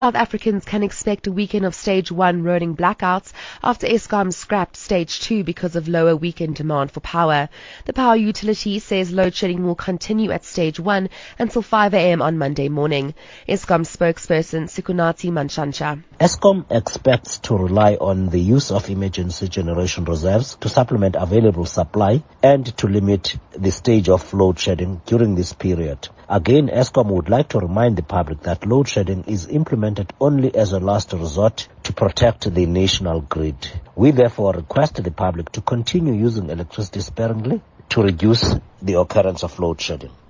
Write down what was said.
South Africans can expect a weekend of Stage 1 rolling blackouts after Eskom scrapped Stage 2 because of lower weekend demand for power. The power utility says load shedding will continue at Stage 1 until 5 a.m. on Monday morning. Eskom spokesperson Sikunathi Mantshantsha. Eskom expects to rely on the use of emergency generation reserves to supplement available supply and to limit the stage of load shedding during this period. Again, Eskom would like to remind the public that load shedding is implemented only as a last resort to protect the national grid. We therefore request the public to continue using electricity sparingly to reduce the occurrence of load shedding.